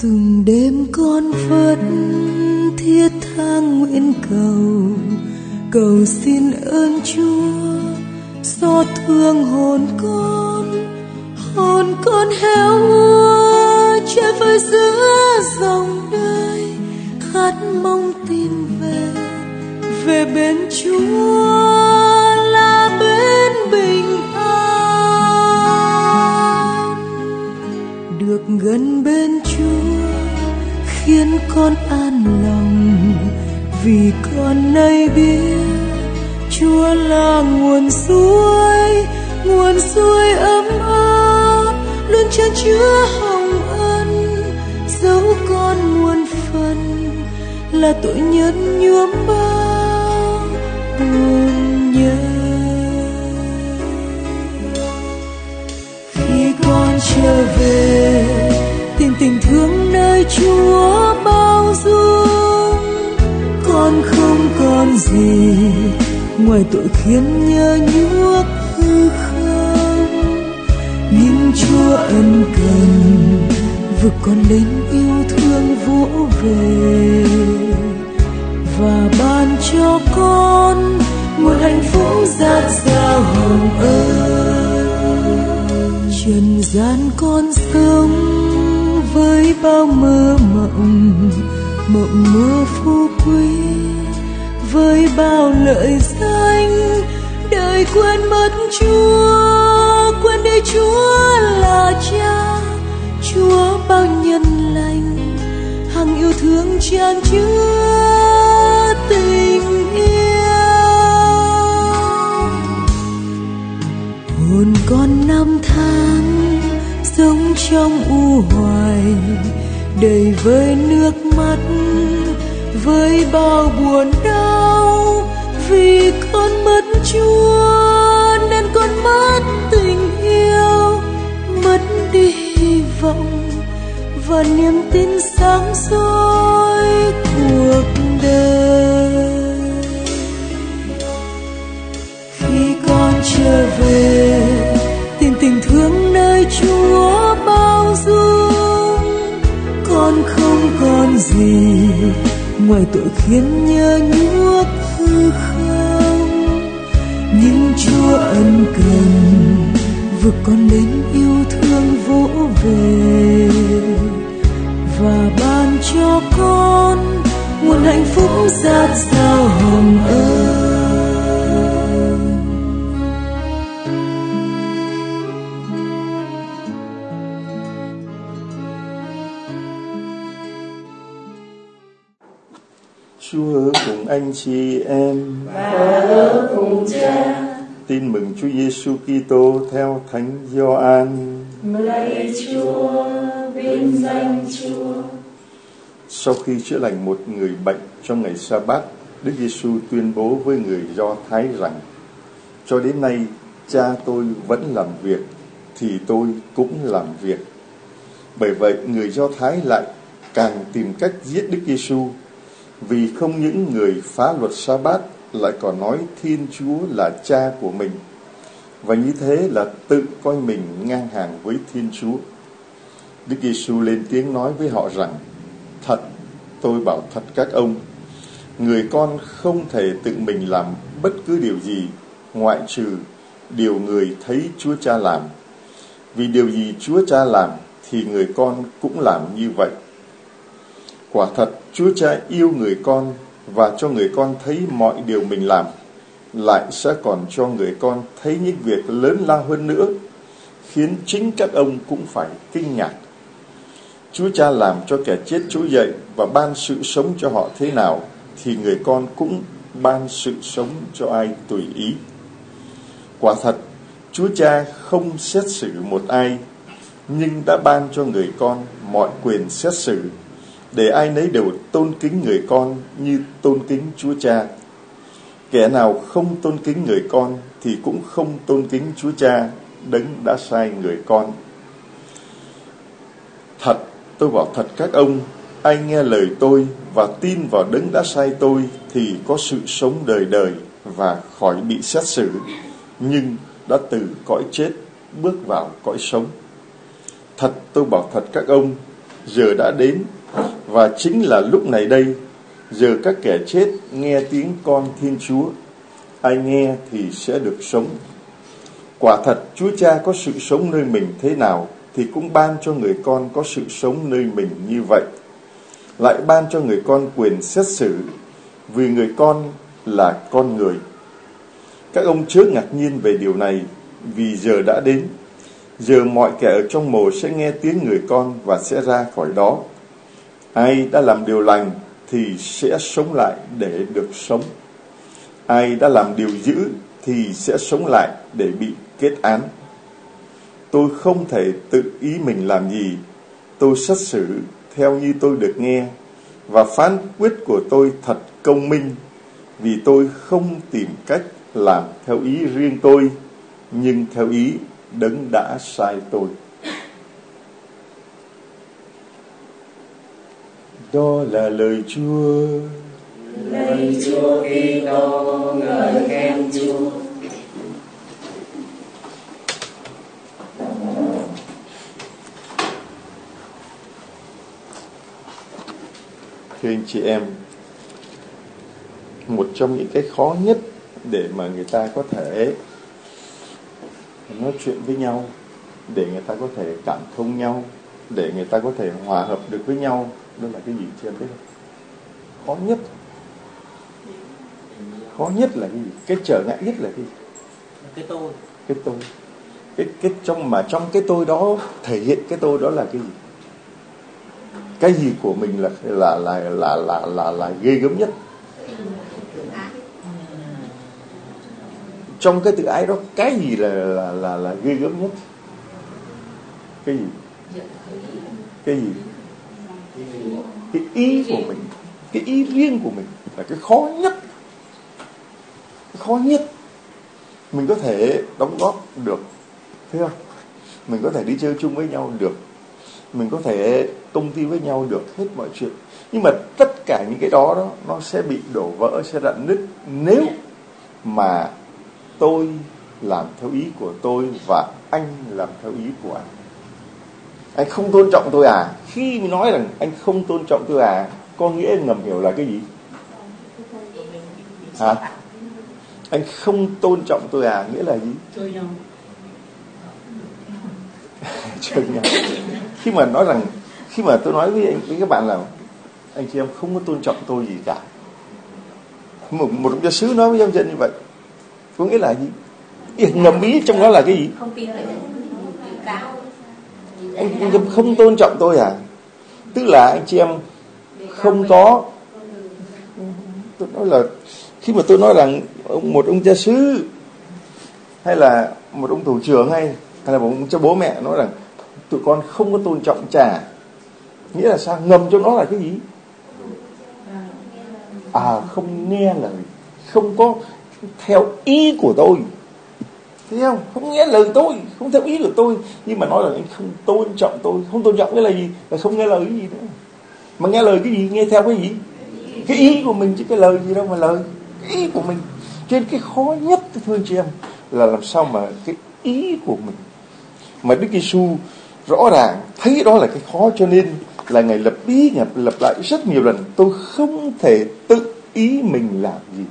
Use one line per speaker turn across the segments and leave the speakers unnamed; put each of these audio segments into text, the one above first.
Từng đêm con vẫn thiết tha nguyện cầu xin ơn Chúa, xót thương hồn con héo úa chơi vơi giữa dòng đời, khát mong tìm về bên Chúa là bên bình an. Được gần bên Chúa khiến con an lòng, vì con nay biết Chúa là nguồn suối ấm áp, luôn chan chứa hồng ân. Dẫu con muôn phần là tội nhân nhuốm bao buồn nhớ. Khi con trở về tìm tình thương nơi Chúa bao dung, con không còn gì ngoài tội khiến nhơ nhuốc hư không. Nhưng Chúa ân cần vực con lên yêu thương vỗ về, và ban cho con nguồn hạnh phúc dạt dào hồng ân. Trần gian con sống với bao mơ mộng mơ phú quý, với bao lợi danh đời quên mất Chúa, quên đi Chúa là Cha. Chúa bao nhân lành, hằng yêu thương chan chứa tình yêu. Hồn con năm tháng sống trong u hoài, đầy với nước mắt, với bao buồn đau. Vì con mất Chúa nên con mất tình yêu, mất đi hy vọng và niềm tin sáng soi cuộc đời. Khi con trở về tìm tình thương nơi Chúa bao dung, con không còn gì ngoài tội khiến nhơ nhuốc hư không. Nhưng Chúa ân cần vực con lên yêu thương vỗ về, và ban cho con nguồn hạnh phúc dạt dào hồng ân.
Chúa ở cùng anh chị em
và ở cùng Cha.
Tin mừng Chúa Giêsu Kitô theo Thánh Gioan.
Lạy Chúa, vinh danh Chúa.
Sau khi chữa lành một người bệnh trong ngày Sa-bát, Đức Giêsu tuyên bố với người Do Thái rằng: cho đến nay Cha tôi vẫn làm việc thì tôi cũng làm việc. Bởi vậy người Do Thái lại càng tìm cách giết Đức Giêsu, vì không những người phá luật Sa-bát lại còn nói Thiên Chúa là Cha của mình, và như thế là tự coi mình ngang hàng với Thiên Chúa. Đức Giêsu lên tiếng nói với họ rằng: thật, tôi bảo thật các ông, người con không thể tự mình làm bất cứ điều gì ngoại trừ điều người thấy Chúa Cha làm. Vì điều gì Chúa Cha làm thì người con cũng làm như vậy. Quả thật, Chúa Cha yêu người con và cho người con thấy mọi điều mình làm, lại sẽ còn cho người con thấy những việc lớn lao hơn nữa, khiến chính các ông cũng phải kinh ngạc. Chúa Cha làm cho kẻ chết trỗi dậy và ban sự sống cho họ thế nào, thì người con cũng ban sự sống cho ai tùy ý. Quả thật, Chúa Cha không xét xử một ai, nhưng đã ban cho người con mọi quyền xét xử, để ai nấy đều tôn kính người con như tôn kính Chúa Cha. Kẻ nào không tôn kính người con thì cũng không tôn kính Chúa Cha, đấng đã sai người con. Thật, tôi bảo thật các ông, ai nghe lời tôi và tin vào đấng đã sai tôi thì có sự sống đời đời và khỏi bị xét xử, nhưng đã từ cõi chết bước vào cõi sống. Thật, tôi bảo thật các ông, giờ đã đến, và chính là lúc này đây, giờ các kẻ chết nghe tiếng con Thiên Chúa. Ai nghe thì sẽ được sống. Quả thật Chúa Cha có sự sống nơi mình thế nào thì cũng ban cho người con có sự sống nơi mình như vậy. Lại ban cho người con quyền xét xử, vì người con là con người. Các ông chớ ngạc nhiên về điều này, vì giờ đã đến, giờ mọi kẻ ở trong mồ sẽ nghe tiếng người con và sẽ ra khỏi đó. Ai đã làm điều lành thì sẽ sống lại để được sống. Ai đã làm điều dữ thì sẽ sống lại để bị kết án. Tôi không thể tự ý mình làm gì. Tôi xét xử theo như tôi được nghe, và phán quyết của tôi thật công minh, vì tôi không tìm cách làm theo ý riêng tôi, nhưng theo ý Đấng đã sai tôi. Đó là lời Chúa.
Lạy Chúa Kitô, ngợi khen Chúa.
Thưa anh chị em, một trong những cái khó nhất để mà người ta có thể nói chuyện với nhau, để người ta có thể cảm thông nhau, để người ta có thể hòa hợp được với nhau, đó là cái gì chị em biết không? Khó nhất. Khó nhất là cái gì? Cái trở ngại nhất là cái gì?
Cái tôi.
Cái tôi. Cái trong cái tôi đó thể hiện cái tôi đó là cái gì? Cái gì của mình là ghê gớm nhất? Trong cái tự ái đó, cái gì là ghê gớm nhất? Cái gì? Cái gì? Cái ý của mình, cái ý riêng của mình là cái khó nhất. Cái khó nhất. Mình có thể đóng góp được, thấy không? Mình có thể đi chơi chung với nhau được, mình có thể công ty với nhau được, hết mọi chuyện. Nhưng mà tất cả những cái đó nó sẽ bị đổ vỡ, sẽ rạn nứt nếu mà tôi làm theo ý của tôi và anh làm theo ý của anh. Anh không tôn trọng tôi à? Khi nói rằng anh không tôn trọng tôi à, có nghĩa ngầm hiểu là cái gì? Hả? Anh không tôn trọng tôi à, nghĩa là gì?
Chơi nhau.
Chơi nhau. Khi mà tôi nói với các bạn là anh chị em không có tôn trọng tôi gì cả, một ông cha xứ nói với giáo dân như vậy, có nghĩa là gì? Ngầm ý trong đó là cái gì?
Không tin lời cao.
Anh chị em không tôn trọng tôi à? Tức là anh chị em không có. Tôi nói là khi mà tôi nói rằng một ông cha xứ hay là một ông thủ trưởng hay là một ông cha bố mẹ nói rằng tụi con không có tôn trọng cha, nghĩa là sao? Ngầm trong đó là cái gì? Không nghe lời, không có theo ý của tôi, thấy không? Không nghe lời tôi, không theo ý của tôi, nhưng mà nói là anh không tôn trọng tôi. Không tôn trọng cái là gì? Là không nghe lời cái gì nữa. Mà nghe lời cái gì? Nghe theo cái gì? Cái ý của mình, chứ cái lời gì đâu mà lời. Cái ý của mình. Cho nên cái khó nhất, thưa anh chị em, là làm sao mà cái ý của mình. Mà Đức Giêsu rõ ràng thấy đó là cái khó, cho nên là Ngài lặp lại rất nhiều lần: tôi không thể tự ý mình làm gì,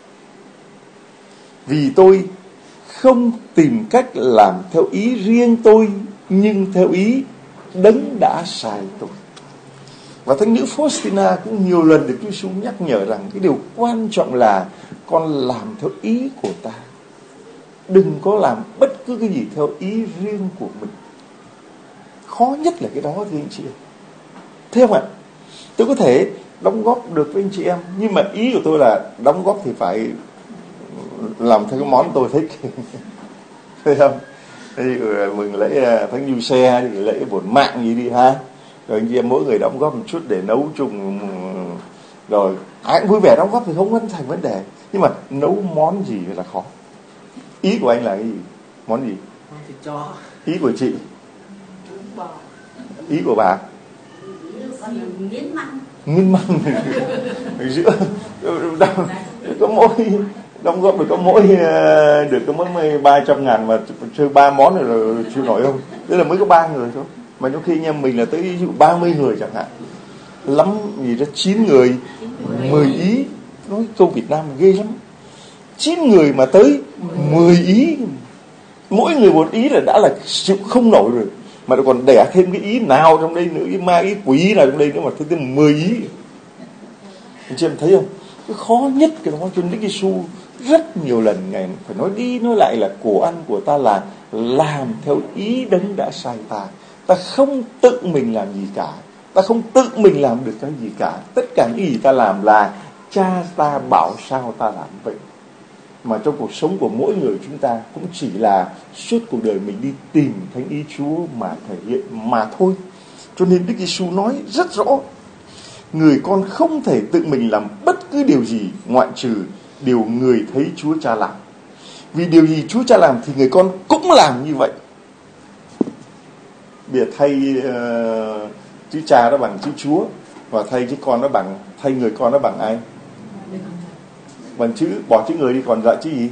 vì tôi không tìm cách làm theo ý riêng tôi, nhưng theo ý Đấng đã sai tôi. Và thánh nữ Faustina cũng nhiều lần được Chúa Giêsu nhắc nhở rằng cái điều quan trọng là con làm theo ý của ta, đừng có làm bất cứ cái gì theo ý riêng của mình. Khó nhất là cái đó thưa anh chị em. Thế không ạ? Tôi có thể đóng góp được với anh chị em, nhưng mà ý của tôi là đóng góp thì phải làm theo cái món tôi thích. Thấy không? Thì mừng lễ Thánh Du Xe, thì lễ bổn mạng gì đi ha. Rồi anh chị em mỗi người đóng góp một chút để nấu chung, rồi ai cũng vui vẻ đóng góp thì không thành vấn đề. Nhưng mà nấu món gì là khó. Ý của anh là cái gì? Món gì?
Món thịt chó. Ý của chị?
Ý của bà? Miến măng. Giữa có mỗi đóng góp được có mỗi 300.000 mà chơi 3 món rồi chịu nổi không? Tức là mới có 3 người thôi. Mà trong khi anh em mình là tới ví dụ 30 người chẳng hạn, lắm gì đó 9 người 10 ý. Nói câu Việt Nam ghê lắm, 9 người mà tới 10 ý, mỗi người một ý là đã là chịu không nổi rồi, mà còn đẻ thêm cái ý nào trong đây nữa, cái ma ý quỷ nào trong đây nữa mà tới 10 ý. Anh chị em thấy không? Cái khó nhất cái đó cho Đức Giêsu rất nhiều lần Ngài phải nói đi nói lại là của ăn của ta là làm theo ý Đấng đã sai ta. Ta không tự mình làm gì cả, ta không tự mình làm được cái gì cả. Tất cả những gì ta làm là Cha ta bảo sao ta làm vậy. Mà trong cuộc sống của mỗi người chúng ta cũng chỉ là suốt cuộc đời mình đi tìm thánh ý Chúa mà thể hiện mà thôi. Cho nên Đức Giêsu nói rất rõ, người con không thể tự mình làm bất cứ điều gì ngoại trừ điều người thấy Chúa Cha làm. Vì điều gì Chúa Cha làm thì người con cũng làm như vậy. Bây giờ thay chữ Cha đó bằng chữ Chúa, và thay chữ con đó bằng, thay người con đó bằng ai? Bằng chữ, bỏ chữ người đi còn lại chữ gì?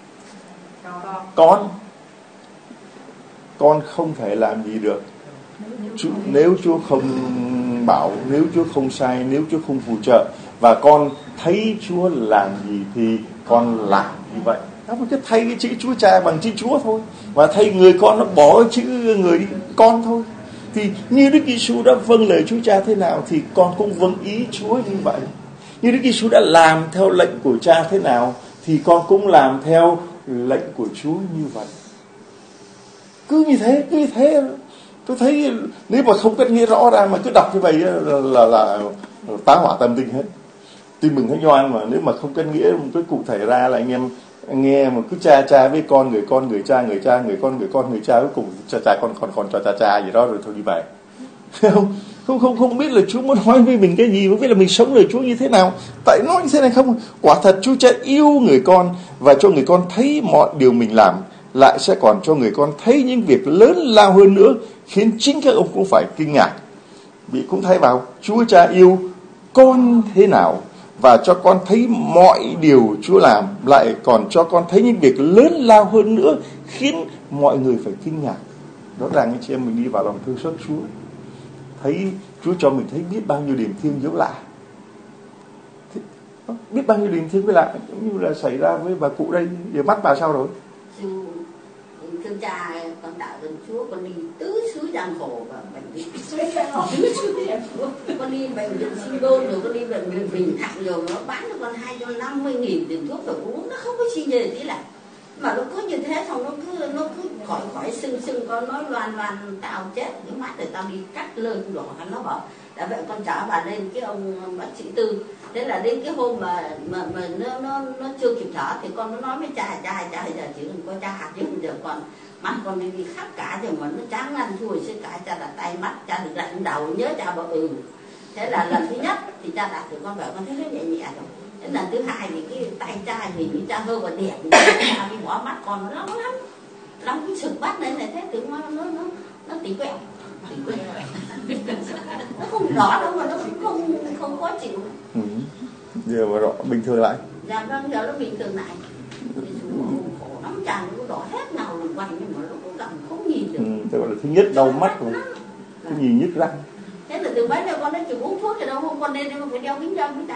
Con. Con không thể làm gì được nếu Chúa không bảo, nếu Chúa không sai, nếu Chúa không phù trợ. Và con thấy Chúa làm gì thì con làm như vậy. Đó, cứ thay cái chữ Chúa Cha bằng chữ Chúa thôi, và thay người con nó bỏ chữ người đi, con thôi. Thì như Đức Giêsu đã vâng lời Chúa Cha thế nào thì con cũng vâng ý Chúa như vậy. Như Đức Giêsu đã làm theo lệnh của Cha thế nào thì con cũng làm theo lệnh của Chúa như vậy. Cứ như thế. Tôi thấy nếu mà không cất nghĩa rõ ra mà cứ đọc như vậy là tá hỏa tâm linh hết. Tin mừng Thánh Gioan mà nếu mà không cất nghĩa một cái cụ thể ra là anh em nghe mà cứ cha với con, người cha, người con, người cha, cuối cùng cha con cho cha gì đó rồi thôi đi về. Không biết là Chúa muốn nói với mình cái gì, không biết là mình sống lời Chúa như thế nào. Tại nói như thế này không, quả thật Chúa Cha yêu người con và cho người con thấy mọi điều mình làm, lại sẽ còn cho người con thấy những việc lớn lao hơn nữa, khiến chính các ông cũng phải kinh ngạc. Bị cũng thay vào Chúa Cha yêu con thế nào và cho con thấy mọi điều Chúa làm, lại còn cho con thấy những việc lớn lao hơn nữa, khiến mọi người phải kinh ngạc. Rõ ràng anh chị em mình đi vào lòng thương xót Chúa, thấy Chúa cho mình thấy biết bao nhiêu điềm thương dấu lạ, biết bao nhiêu điềm thương với lạ, giống như là xảy ra với bà cụ đây. Giờ mắt bà sao rồi?
Thưa Cha, con đạo ơn Chúa, con đi tứ xứ gian khổ và bệnh viện con đi bệnh viện Sinh Đôn, rồi con đi bệnh viện Bình Thạnh, rồi nó bán cho con 250.000 tiền thuốc phải uống, nó không có chi nhờ tí là mà nó cứ như thế, xong nó cứ khỏi sưng con nói loan tao chết cái mắt rồi tao đi cắt lơn đỏ. Nó bảo đã vậy con chở bà lên cái ông bác sĩ Tư. Thế là đến cái hôm mà nó chưa kịp thở thì con nó nói với cha giờ chỉ đừng có cha chứ giờ còn mắt con đi khắp cả rồi mà nó chán ăn thua chứ cả. Cha đặt tay mắt, cha được đặt đầu, nhớ cha bảo Thế là lần thứ nhất thì cha đặt thì con bảo con thấy nó nhẹ nhẹ rồi. Đến lần thứ hai thì cái tay cha thì như cha hơi còn đẹp, cha bị bỏ mắt con nó lắm cái sừng bắt lên này, thế tưởng nó tỉ quẹo. Nó không rõ đâu mà nó cũng không khó chịu.
Giờ mà rõ bình thường lại.
Dạ vâng, giờ nó bình thường lại. Khổ lắm, chàng nó đỏ hết nào quanh nhưng mà nó cũng cầm không nhìn được.
Tôi gọi là thứ nhất đau mắt rồi, thứ nhì nhức răng.
Thế là từ mấy giờ con nói chịu uống thuốc thì đâu không, con nên con phải đeo kính râm với ta.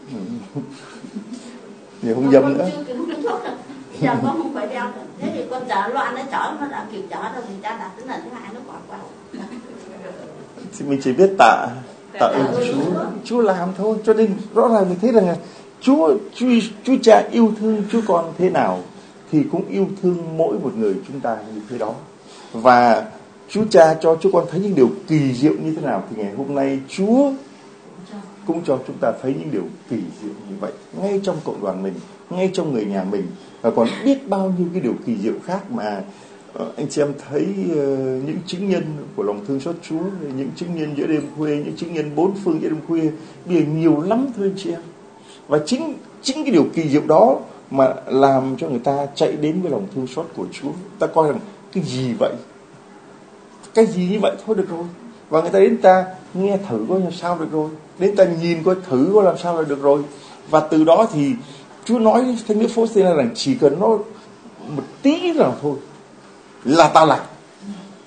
Giờ không dâm nữa.
Chưa kịp uống thuốc rồi. Giờ con không phải đeo nữa. Thế thì con chở loạn nó chở, nó đã kịp chở rồi thì cha đặt đến lần thứ hai nó còn quay.
Thì mình chỉ biết tạ ơn Chúa làm thôi. Cho nên rõ ràng mình thấy rằng là Chúa Cha yêu thương Chúa con thế nào thì cũng yêu thương mỗi một người chúng ta như thế đó. Và Chúa Cha cho Chúa con thấy những điều kỳ diệu như thế nào thì ngày hôm nay Chúa cũng cho chúng ta thấy những điều kỳ diệu như vậy ngay trong cộng đoàn mình, ngay trong người nhà mình, và còn biết bao nhiêu cái điều kỳ diệu khác mà anh chị em thấy những chứng nhân của lòng thương xót Chúa, những chứng nhân giữa đêm khuya, những chứng nhân bốn phương giữa đêm khuya bây giờ nhiều lắm thưa anh chị em. Và chính cái điều kỳ diệu đó mà làm cho người ta chạy đến với lòng thương xót của Chúa. Ta coi rằng cái gì vậy, cái gì như vậy thôi được rồi, và người ta đến ta nghe thử coi làm sao được rồi, đến ta nhìn coi thử coi làm sao là được rồi. Và từ đó thì Chúa nói Thánh nữ Faustina rằng chỉ cần nó một tí nào thôi là tao làm.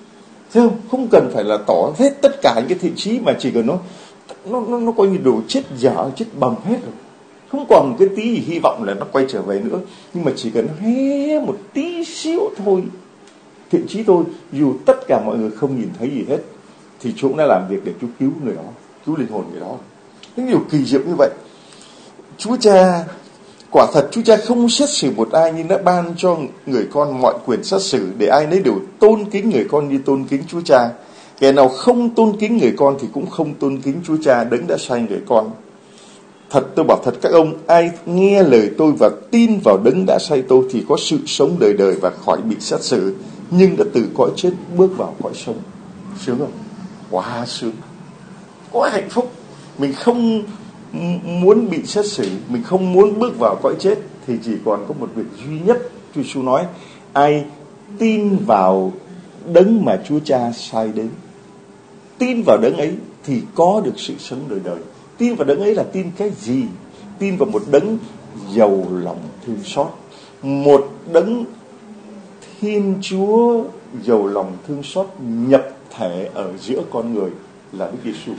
Thấy không? Không cần phải là tỏ hết tất cả những cái thiện chí, mà chỉ cần nó coi như đồ chết dở, chết bầm hết rồi. Không còn một cái tí gì hy vọng là nó quay trở về nữa. Nhưng mà chỉ cần hé một tí xíu thôi, thiện chí thôi, dù tất cả mọi người không nhìn thấy gì hết, thì Chúa đã làm việc để Chúa cứu người đó, cứu linh hồn người đó. Những điều kỳ diệu như vậy. Chúa Cha, quả thật Chúa Cha không xét xử một ai, nhưng đã ban cho người con mọi quyền xét xử, để ai nấy đều tôn kính người con như tôn kính Chúa Cha. Kẻ nào không tôn kính người con thì cũng không tôn kính Chúa Cha đấng đã sai người con. Thật tôi bảo thật các ông, ai nghe lời tôi và tin vào đấng đã sai tôi thì có sự sống đời đời và khỏi bị xét xử, nhưng đã từ cõi chết bước vào cõi sống. Sướng không? Quá sướng, quá hạnh phúc. Mình không muốn bị xét xử, mình không muốn bước vào cõi chết, thì chỉ còn có một việc duy nhất. Chúa Giêsu nói, ai tin vào đấng mà Chúa Cha sai đến, tin vào đấng ấy thì có được sự sống đời đời. Tin vào đấng ấy là tin cái gì? Tin vào một đấng giàu lòng thương xót, một đấng Thiên Chúa giàu lòng thương xót nhập thể ở giữa con người là Đức Giêsu.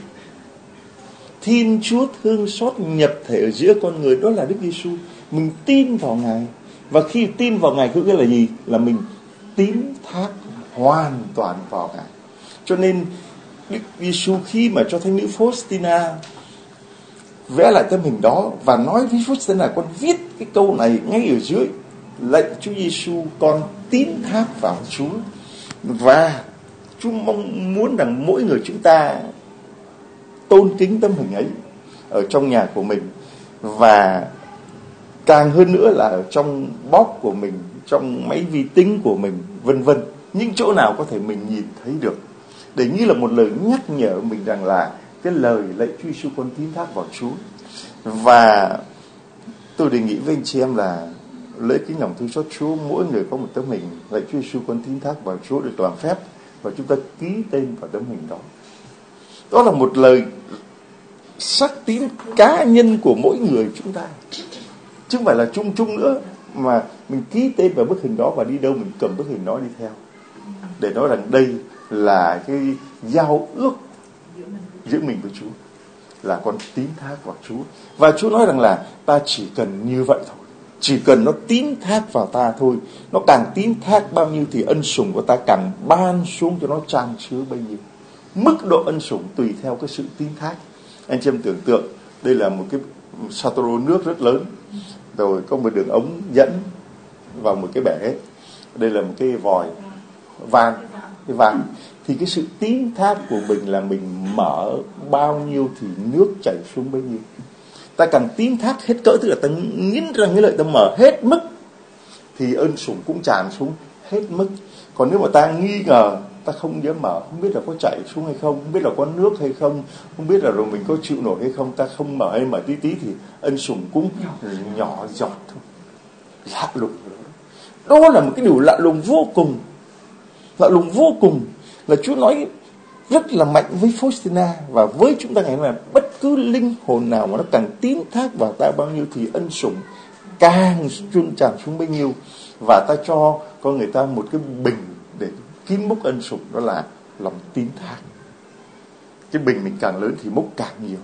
Thiên Chúa thương xót nhập thể ở giữa con người, đó là Đức Giêsu. Mình tin vào Ngài, và khi tin vào Ngài có nghĩa là gì? Là mình tín thác hoàn toàn vào Ngài. Cho nên Đức Giêsu khi mà cho thánh nữ Faustina vẽ lại tấm hình đó và nói với Faustina, con viết cái câu này ngay ở dưới: lạy Chúa Giêsu, con tín thác vào Chúa. Và Chúa mong muốn rằng mỗi người chúng ta tôn kính tấm hình ấy ở trong nhà của mình, và càng hơn nữa là ở trong bóp của mình, trong máy vi tính của mình, vân vân, những chỗ nào có thể mình nhìn thấy được, để như là một lời nhắc nhở mình rằng là cái lời lạy Chúa Giêsu con tín thác vào Chúa. Và tôi đề nghị với anh chị em là lễ kính lòng thương xót Chúa, mỗi người có một tấm hình lạy Chúa Giêsu con tín thác vào Chúa được làm phép, và chúng ta ký tên vào tấm hình đó. Đó là một lời xác tín cá nhân của mỗi người chúng ta, chứ không phải là chung chung nữa, mà mình ký tên vào bức hình đó và đi đâu mình cầm bức hình đó đi theo, để nói rằng đây là cái giao ước giữa mình với Chúa, là con tín thác vào Chúa. Và Chúa nói rằng là ta chỉ cần như vậy thôi, chỉ cần nó tín thác vào ta thôi. Nó càng tín thác bao nhiêu thì ân sủng của ta càng ban xuống cho nó tràn chứa bấy nhiêu. Mức độ ân sủng tùy theo cái sự tín thác. Anh chị em tưởng tượng, đây là một cái Satoru nước rất lớn, rồi có một đường ống dẫn vào một cái bể. Đây là một cái vòi van, cái van. Thì cái sự tín thác của mình là mình mở bao nhiêu thì nước chảy xuống bấy nhiêu. Ta càng tín thác hết cỡ, tức là ta nghiến răng cái lợi, ta mở hết mức, thì ơn sủng cũng tràn xuống hết mức. Còn nếu mà ta nghi ngờ, ta không dám mở, không biết là có chảy xuống hay không, không biết là có nước hay không, không biết là rồi mình có chịu nổi hay không, ta không mở hay mở tí tí, thì ân sủng cũng nhỏ giọt thôi. Lạ lùng. Đó là một cái điều lạ lùng vô cùng. Lạ lùng vô cùng là Chúa nói rất là mạnh với Faustina và với chúng ta ngày hôm nay. Bất cứ linh hồn nào mà nó càng tín thác vào ta bao nhiêu thì ân sủng càng trôn tràn xuống bấy nhiêu. Và ta cho con người ta một cái bình để kín múc ân sủng, đó là lòng tín thác. Cái bình mình càng lớn thì múc càng nhiều.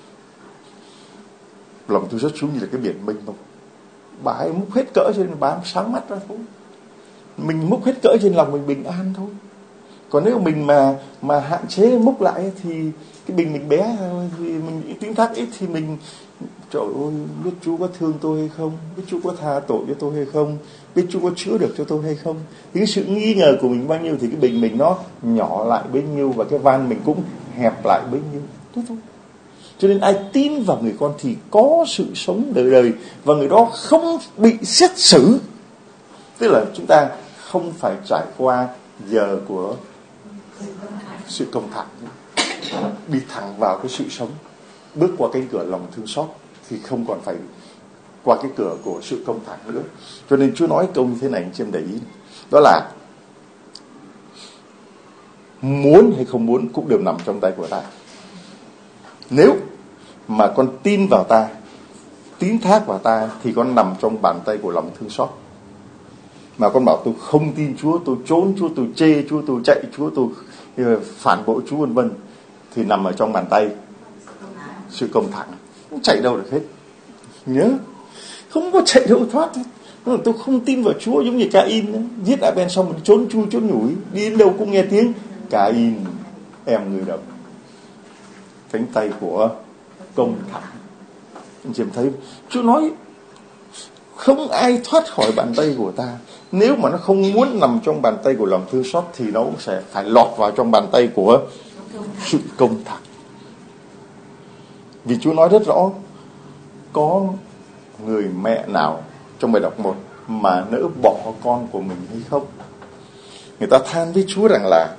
Lòng tôi rất xuống như là cái biển mênh mông, bà ấy múc hết cỡ cho nên bà ấy sáng mắt ra thôi. Mình múc hết cỡ trên lòng mình bình an thôi. Còn nếu mình mà hạn chế múc lại thì cái bình mình bé thôi, thì mình tín thác ít thì mình, trời ơi, biết Chúa có thương tôi hay không, biết Chúa có tha tội cho tôi hay không, biết Chúa có chữa được cho tôi hay không. Thì cái sự nghi ngờ của mình bao nhiêu thì cái bình mình nó nhỏ lại bấy nhiêu, và cái van mình cũng hẹp lại bấy nhiêu. Thế thôi. Cho nên ai tin vào người con thì có sự sống đời đời, và người đó không bị xét xử. Tức là chúng ta không phải trải qua giờ của sự công thẳng, đi thẳng vào cái sự sống, bước qua cánh cửa lòng thương xót thì không còn phải qua cái cửa của sự công thẳng nữa. Cho nên Chúa nói câu như thế này, anh chị em để ý, đó là muốn hay không muốn cũng đều nằm trong tay của ta. Nếu mà con tin vào ta, tín thác vào ta, thì con nằm trong bàn tay của lòng thương xót. Mà con bảo tôi không tin Chúa, tôi trốn Chúa, tôi chê Chúa, tôi chạy Chúa, tôi phản bội Chúa vân vân, thì nằm ở trong bàn tay sự công thẳng, không chạy đâu được hết. Nhớ, không có chạy đâu thoát. Tôi không tin vào Chúa, giống như Cain giết Abel xong mình trốn chui trốn nhủi, đi đến đâu cũng nghe tiếng Cain em người động. Cánh tay của công thẳng. Anh chị em thấy Chúa nói không ai thoát khỏi bàn tay của ta. Nếu mà nó không muốn nằm trong bàn tay của lòng thương xót thì nó cũng sẽ phải lọt vào trong bàn tay của sự công thẳng. Vì Chúa nói rất rõ, có người mẹ nào trong bài đọc 1 mà nỡ bỏ con của mình hay không? Người ta than với Chúa rằng là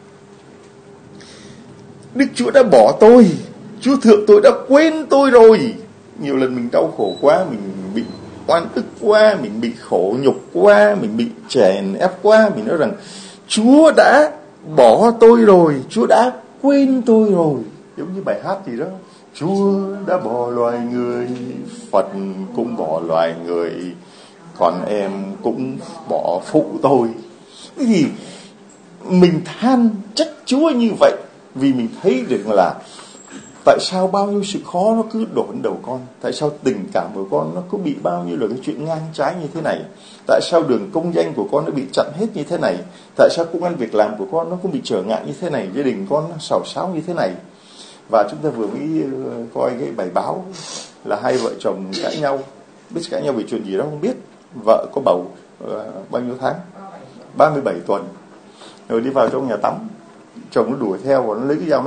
Đức Chúa đã bỏ tôi, Chúa thượng tôi đã quên tôi rồi. Nhiều lần mình đau khổ quá, mình bị oan ức quá, mình bị khổ nhục quá, mình bị chèn ép quá, mình nói rằng Chúa đã bỏ tôi rồi, Chúa đã quên tôi rồi. Giống như bài hát gì đó, Chúa đã bỏ loài người, Phật cũng bỏ loài người, còn em cũng bỏ phụ tôi. Cái gì mình than trách Chúa như vậy, vì mình thấy được là tại sao bao nhiêu sự khó nó cứ đổ lên đầu con, tại sao tình cảm của con nó cứ bị bao nhiêu là cái chuyện ngang trái như thế này, tại sao đường công danh của con nó bị chặn hết như thế này, tại sao công ăn việc làm của con nó cũng bị trở ngại như thế này, gia đình con nó xào xáo như thế này. Và chúng ta vừa mới coi cái bài báo là hai vợ chồng cãi nhau, biết cãi nhau vì chuyện gì đó không biết. Vợ có bầu bao nhiêu tháng, 37 tuần, rồi đi vào trong nhà tắm, chồng nó đuổi theo và nó lấy cái dao nó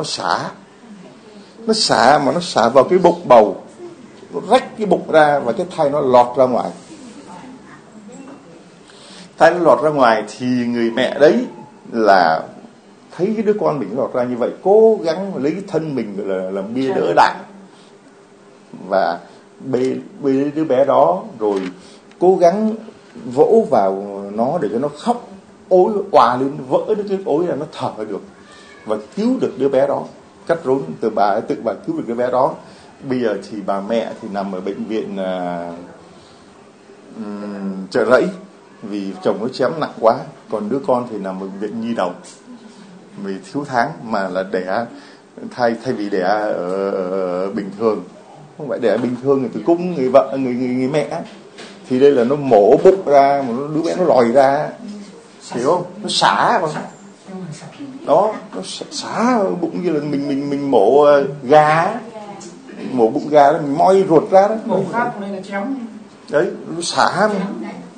xả mà nó xả vào cái bụng bầu, nó rách cái bụng ra và cái thai nó lọt ra ngoài. Thai nó lọt ra ngoài thì người mẹ đấy là thấy cái đứa con mình lọt ra như vậy, cố gắng lấy cái thân mình là làm bia đỡ đạn và bê đứa bé đó, rồi cố gắng vỗ vào nó để cho nó khóc ối òa lên, vỡ đứa cái ối là nó thở được và cứu được đứa bé đó. Cắt rốn tự bà cứu được đứa bé đó. Bây giờ thì bà mẹ thì nằm ở bệnh viện Chợ Rẫy vì chồng nó chém nặng quá, còn đứa con thì nằm ở bệnh viện Nhi Đồng vì thiếu tháng, mà là đẻ thay vì đẻ ở bình thường, không phải đẻ bình thường người tử cung, người vợ người mẹ, thì đây là nó mổ bụng ra mà đứa bé nó lòi ra, hiểu không? Nó xả mà đó, nó xả bụng như là mình mổ gà, mổ bụng gà đó, mình moi ruột ra đó,
mổ khác đây là chém
đấy, nó xả mà.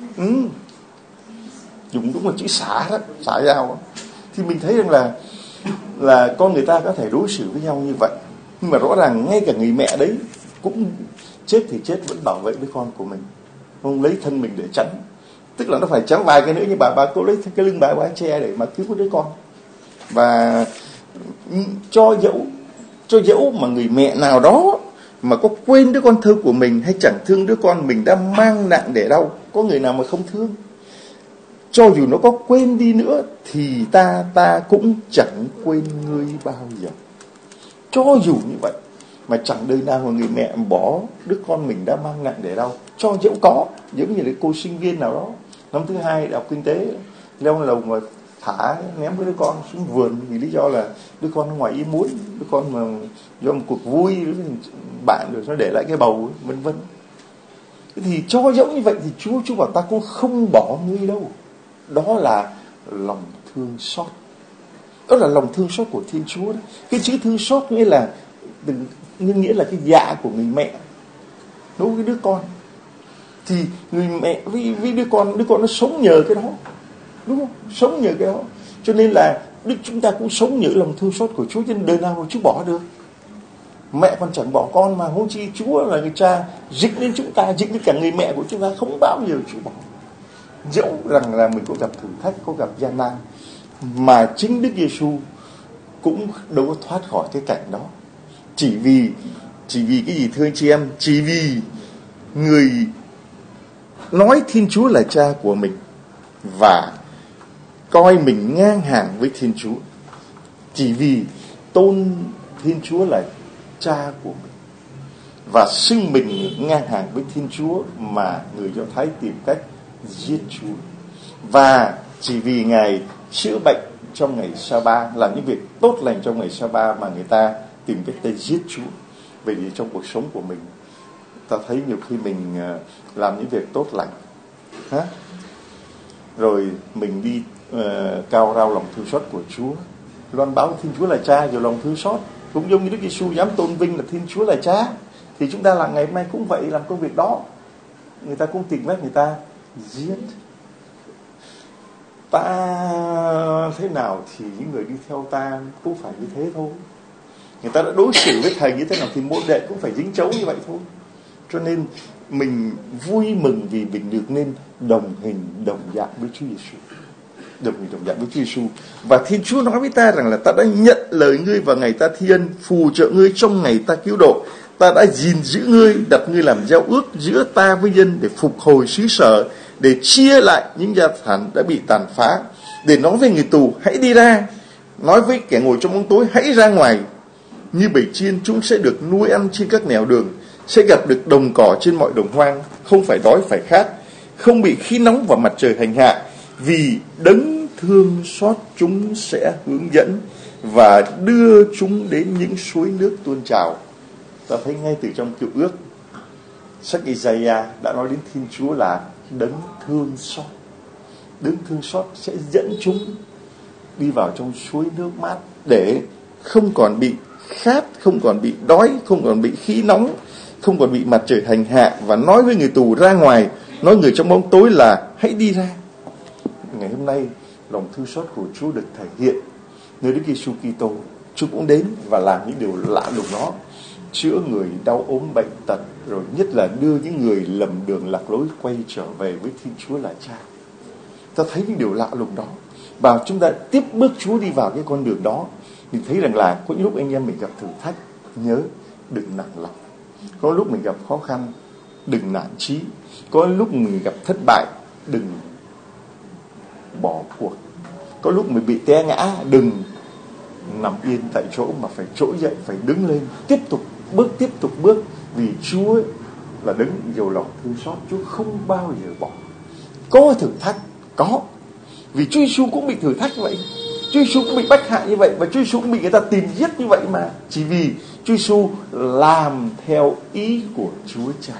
Dùng đúng là chữ xả đó, xả dao đó. Thì mình thấy rằng là con người ta có thể đối xử với nhau như vậy, nhưng mà rõ ràng ngay cả người mẹ đấy cũng chết thì chết vẫn bảo vệ đứa con của mình, không lấy thân mình để chắn, tức là nó phải chắn vài cái nữa, như bà cô lấy cái lưng bà che để mà cứu đứa con. Và cho dẫu mà người mẹ nào đó mà có quên đứa con thơ của mình hay chẳng thương đứa con mình đã mang nặng đẻ đau, có người nào mà không thương? Cho dù nó có quên đi nữa thì ta cũng chẳng quên ngươi bao giờ. Cho dù như vậy mà chẳng đời nào mà người mẹ bỏ đứa con mình đã mang nặng đẻ đau. Cho dẫu có, giống như là cô sinh viên nào đó năm thứ 2 đại học kinh tế leo lồng mà thả ném cái đứa con xuống vườn vì lý do là đứa con ngoài ý muốn, đứa con mà do một cuộc vui bạn rồi nó để lại cái bầu vân vân. Thì cho dẫu như vậy thì Chúa bảo ta cũng không bỏ ngươi đâu. Đó là lòng thương xót. Đó là lòng thương xót của Thiên Chúa đó. Cái chữ thương xót nghĩa là cái dạ của người mẹ đối với đứa con. Thì người mẹ với đứa con nó sống nhờ cái đó, đúng không? Sống nhờ cái đó. Cho nên là chúng ta cũng sống nhờ lòng thương xót của Chúa, cho nên đời nào mà Chúa bỏ được. Mẹ còn chẳng bỏ con mà huống chi Chúa là người cha dính đến chúng ta, dính đến cả người mẹ của chúng ta, không bao giờ Chúa bỏ. Dẫu rằng là mình có gặp thử thách, có gặp gian nan, mà chính Đức Giêsu cũng đâu có thoát khỏi cái cảnh đó. Chỉ vì cái gì thưa anh chị em? Chỉ vì người nói Thiên Chúa là cha của mình và coi mình ngang hàng với Thiên Chúa, chỉ vì tôn Thiên Chúa là cha của mình và xưng mình ngang hàng với Thiên Chúa mà người Do Thái tìm cách giết Chúa. Và chỉ vì Ngài chữa bệnh trong ngày Sa-ba, làm những việc tốt lành trong ngày Sa-ba mà người ta tìm cách để giết Chúa. Vậy thì trong cuộc sống của mình, ta thấy nhiều khi mình làm những việc tốt lành, rồi mình đi cao rao lòng thương xót của Chúa, loan báo Thiên Chúa là Cha rồi lòng thương xót, cũng giống như Đức Giêsu dám tôn vinh là Thiên Chúa là Cha, thì chúng ta làm ngày hôm nay cũng vậy, làm công việc đó. Người ta cũng tìm cách người ta giết ta thế nào thì những người đi theo ta cũng phải như thế thôi. Người ta đã đối xử với thầy như thế nào thì môn đệ cũng phải dính chấu như vậy thôi. Cho nên mình vui mừng vì mình được nên đồng hình đồng dạng với Chúa Giêsu, đồng hình đồng dạng với Chúa Giêsu. Và Thiên Chúa nói với ta rằng là ta đã nhận lời ngươi vào ngày ta thi ân, phù trợ ngươi trong ngày ta cứu độ. Ta đã gìn giữ ngươi, đặt ngươi làm giao ước giữa ta với dân, để phục hồi xứ sở, để chia lại những gia sản đã bị tàn phá, để nói với người tù hãy đi ra, nói với kẻ ngồi trong bóng tối hãy ra ngoài. Như bầy chiên chúng sẽ được nuôi ăn trên các nẻo đường, sẽ gặp được đồng cỏ trên mọi đồng hoang, không phải đói phải khát, không bị khí nóng và mặt trời hành hạ, vì đấng thương xót chúng sẽ hướng dẫn và đưa chúng đến những suối nước tuôn trào. Ta thấy ngay từ trong Cựu Ước, sách Isaiah đã nói đến Thiên Chúa là đấng thương xót. Đấng thương xót sẽ dẫn chúng đi vào trong suối nước mát, để không còn bị khát, không còn bị đói, không còn bị khí nóng, không còn bị mặt trời hành hạ, và nói với người tù ra ngoài, nói người trong bóng tối là hãy đi ra. Ngày hôm nay lòng thương xót của Chúa được thể hiện nơi Đức Giêsu Kitô. Chúa cũng đến và làm những điều lạ lùng đó, chữa người đau ốm bệnh tật, rồi nhất là đưa những người lầm đường lạc lối quay trở về với Thiên Chúa là Cha. Ta thấy những điều lạ lùng đó, và chúng ta tiếp bước Chúa đi vào cái con đường đó. Mình thấy rằng là có những lúc anh em mình gặp thử thách, nhớ đừng nản lòng. Có lúc mình gặp khó khăn, đừng nản chí. Có lúc mình gặp thất bại, đừng bỏ cuộc. Có lúc mình bị té ngã, đừng nằm yên tại chỗ, mà phải trỗi dậy, phải đứng lên, tiếp tục bước. Vì Chúa là đấng giàu lòng thương xót, Chúa không bao giờ bỏ. Có thử thách, có. Vì Chúa Giêsu cũng bị thử thách vậy, Chúa Giêsu cũng bị bách hại như vậy, và Chúa Giêsu cũng bị người ta tìm giết như vậy mà. Chỉ vì Chúa Giêsu làm theo ý của Chúa Cha.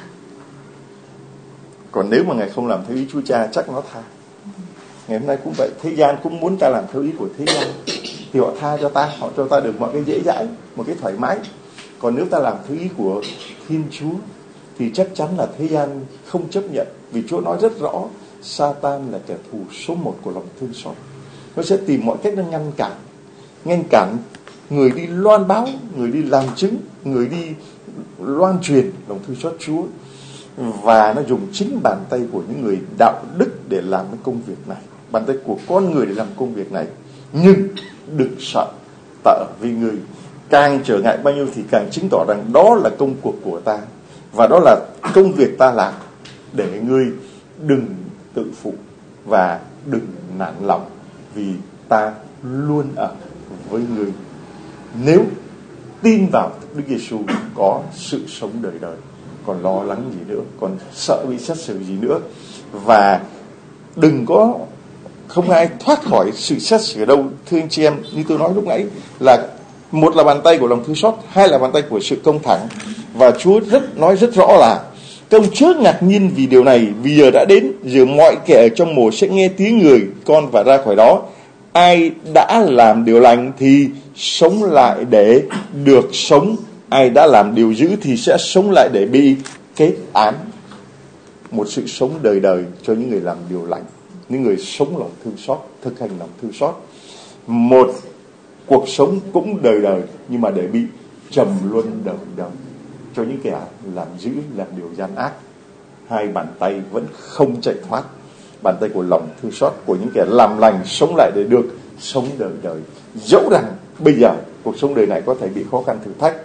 Còn nếu mà Ngài không làm theo ý Chúa Cha, chắc nó tha. Ngày hôm nay cũng vậy, thế gian cũng muốn ta làm theo ý của thế gian, thì họ tha cho ta, họ cho ta được mọi cái dễ dãi, một cái thoải mái. Còn nếu ta làm theo ý của Thiên Chúa thì chắc chắn là thế gian không chấp nhận. Vì Chúa nói rất rõ, Satan là kẻ thù số 1 của lòng thương xót. Nó sẽ tìm mọi cách để ngăn cản người đi loan báo, người đi làm chứng, người đi loan truyền lòng thương xót Chúa. Và nó dùng chính bàn tay của những người đạo đức để làm cái công việc này, bàn tay của con người để làm công việc này. Nhưng đừng sợ, ta vì người càng trở ngại bao nhiêu thì càng chứng tỏ rằng đó là công cuộc của ta, và đó là công việc ta làm. Để ngươi đừng tự phụ và đừng nản lòng, vì ta luôn ở với ngươi. Nếu tin vào Đức Giêsu có sự sống đời đời, còn lo lắng gì nữa, còn sợ bị xét xử gì nữa. Và đừng có, không ai thoát khỏi sự xét xử đâu, thưa anh chị em. Như tôi nói lúc nãy, là một là bàn tay của lòng thương xót, hai là bàn tay của sự công thẳng. Và Chúa nói rất rõ là công chớ ngạc nhiên vì điều này, vì giờ đã đến, giờ mọi kẻ ở trong mồ sẽ nghe tiếng người con và ra khỏi đó. Ai đã làm điều lành thì sống lại để được sống, ai đã làm điều dữ thì sẽ sống lại để bị kết án. Một sự sống đời đời cho những người làm điều lành, những người sống lòng thương xót, thực hành lòng thương xót. Một cuộc sống cũng đời đời, nhưng mà để bị trầm luân đời đời cho những kẻ làm dữ, làm điều gian ác. Hai bàn tay vẫn không chạy thoát, bàn tay của lòng thương xót, của những kẻ làm lành sống lại để được sống đời đời. Dẫu rằng bây giờ cuộc sống đời này có thể bị khó khăn thử thách,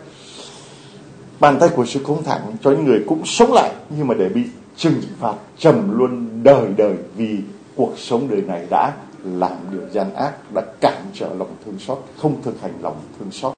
bàn tay của sự công thẳng cho những người cũng sống lại, nhưng mà để bị trừng phạt trầm luân đời đời, vì cuộc sống đời này đã làm điều gian ác, đã cản trở lòng thương xót, không thực hành lòng thương xót.